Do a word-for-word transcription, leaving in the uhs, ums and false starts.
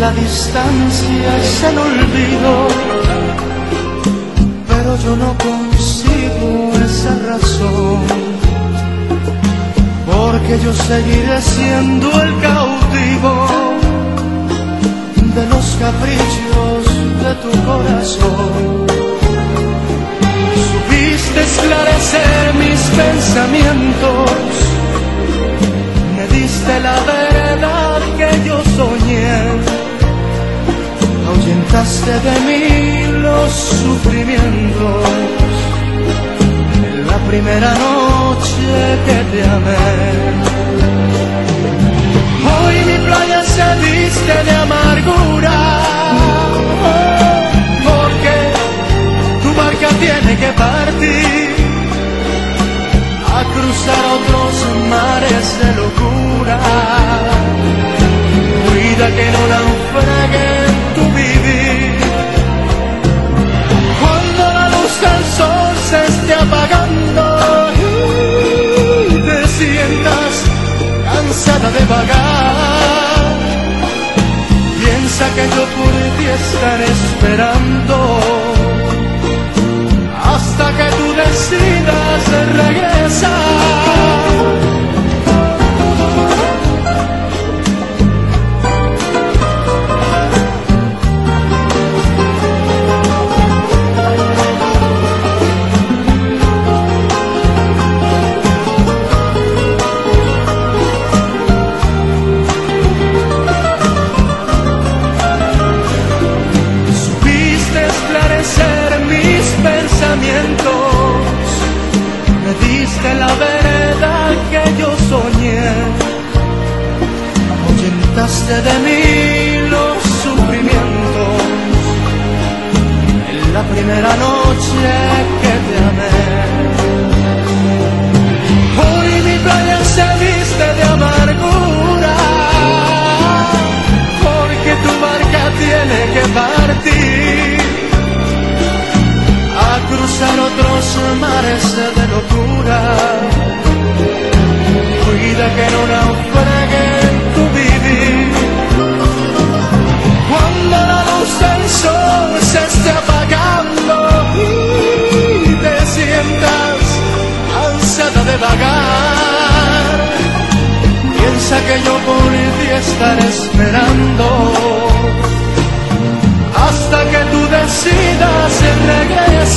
la distancia es el olvido, pero yo no consigo esa razón, porque yo seguiré siendo el cautivo de los caprichos de tu corazón. Supiste esclarecer mis pensamientos, me diste la verdad que yo soñé, ahuyentaste de mí los sufrimientos en la primera noche que te amé. Hoy mi playa se viste de amargura, porque tu barca tiene que partir a cruzar otros mares de locura. Cuida que no naufrague en tu vivir. Cuando la luz del sol se esté apagando y te sientas cansada de vagar, piensa que yo por ti estaré esperando hasta que tú decidas regresar. Me diste la verdad que yo soñé, ahuyentaste de mí los sufrimientos en la primera noche que te amé. Hoy mi playa se viste de amargura, porque tu barca tiene que partir a cruzar otros mares de locura. Cuida que no naufrague en tu vivir. Cuando la luz del sol se esté apagando y te sientas cansada de vagar, piensa que yo por ti estaré esperando hasta que tú decidas regresar.